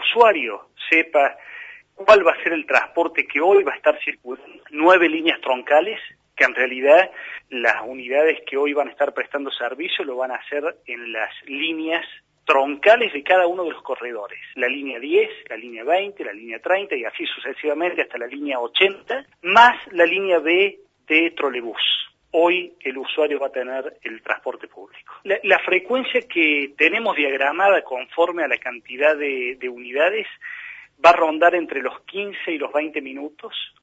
usuario sepa cuál va a ser el transporte que hoy va a estar circulando. 9 líneas troncales, que en realidad las unidades que hoy van a estar prestando servicio lo van a hacer en las líneas troncales de cada uno de los corredores. La línea 10, la línea 20, la línea 30 y así sucesivamente hasta la línea 80, más la línea B de trolebús. Hoy el usuario va a tener el transporte público. La frecuencia que tenemos diagramada conforme a la cantidad de unidades va a rondar entre los 15 y los 20 minutos